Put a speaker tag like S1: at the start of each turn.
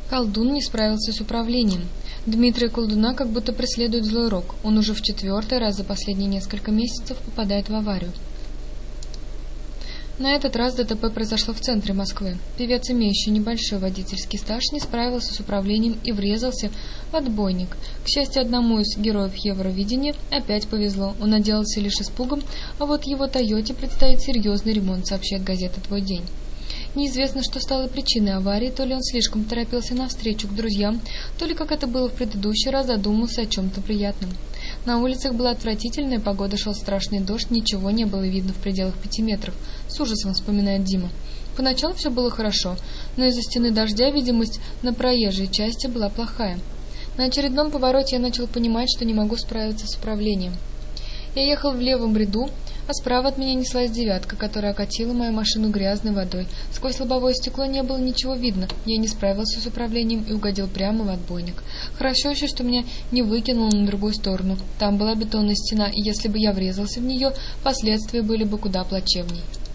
S1: Колдун не справился с управлением. Дмитрия Колдуна как будто преследует злой рок. Он уже в 4-й раз за последние несколько месяцев попадает в аварию. На этот раз ДТП произошло в центре Москвы. Певец, имеющий небольшой водительский стаж, не справился с управлением и врезался в отбойник. К счастью, одному из героев Евровидения опять повезло. Он отделался лишь испугом, а вот его «Тойоте» предстоит серьезный ремонт, сообщает газета «Твой день». Неизвестно, что стало причиной аварии, то ли он слишком торопился навстречу к друзьям, то ли, как это было в предыдущий раз, задумался о чем-то приятном. На улицах была отвратительная погода, шел страшный дождь, ничего не было видно в пределах 5 метров. С ужасом вспоминает Дима. Поначалу все было хорошо, но из-за стены дождя видимость на проезжей части была плохая. На очередном повороте я начал понимать, что не могу справиться с управлением. Я ехал в левом ряду, а справа от меня неслась девятка, которая окатила мою машину грязной водой. Сквозь лобовое стекло не было ничего видно. Я не справился с управлением и угодил прямо в отбойник. Хорошо еще, что меня не выкинуло на другую сторону. Там была бетонная стена, и если бы я врезался в нее, последствия были бы куда плачевней.